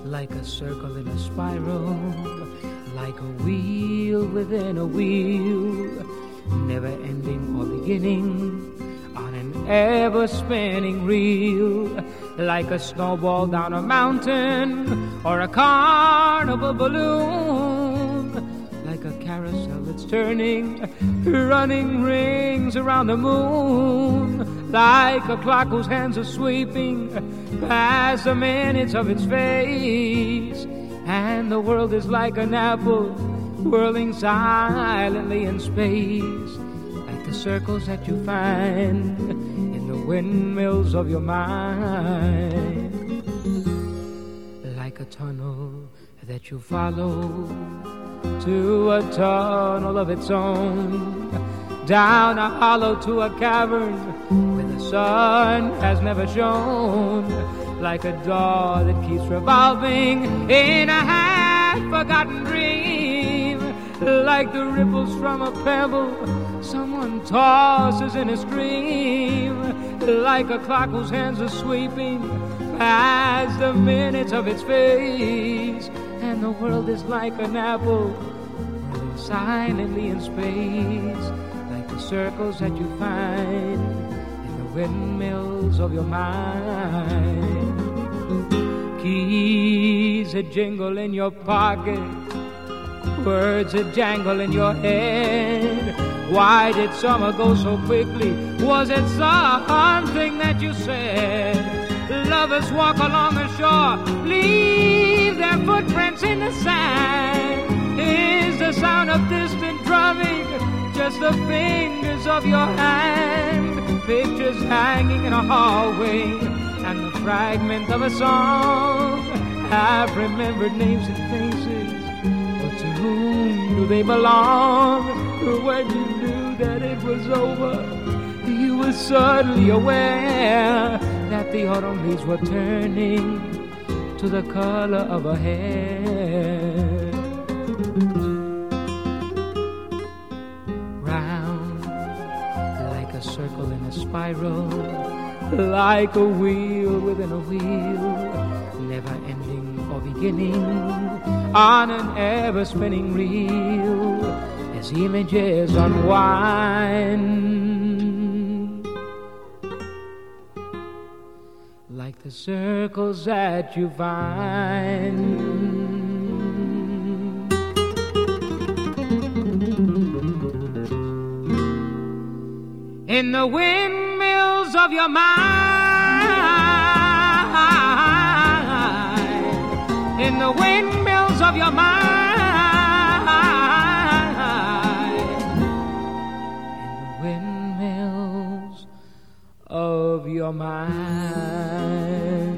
like a circle in a spiral, like a wheel within a wheel, never ending or beginning, on an ever-spinning reel, like a snowball down a mountain or a carnival balloon, like a carousel that's turning, running rings around the moon, like a clock whose hands are sweeping past the minutes of its face, and the world is like an apple whirling silently in space, like the circles that you find in the windmills of your mind, like a tunnel that you follow to a tunnel of its own, down a hollow to a cavern where the sun has never shone, like a door that keeps revolving in a half-forgotten dream, like the ripples from a pebble someone tosses in a stream, like a clock whose hands are sweeping past the minutes of its face, and the world is like an apple whirling silently in space, like the circles that you find in the windmills of your mind. Keys that jingle in your pocket, words that jangle in your head. Why did summer go so quickly? Was it something that you said? Lovers walk along the shore, leave their footprints in the sand. Is the sound of distant drumming just the fingers of your hand? Pictures hanging in a hallway and the fragment of a song. I've remembered names and faces, but to whom do they belong? When you knew that it was over, you were suddenly aware that the autumn leaves were turning to the color of her hair. Round like a circle in a spiral, like a wheel within a wheel, never ending or beginning, on an ever-spinning reel, as images unwind, like the circles that you find in the windmills of your mind, in the windmills of your mind, in the windmills of your mind.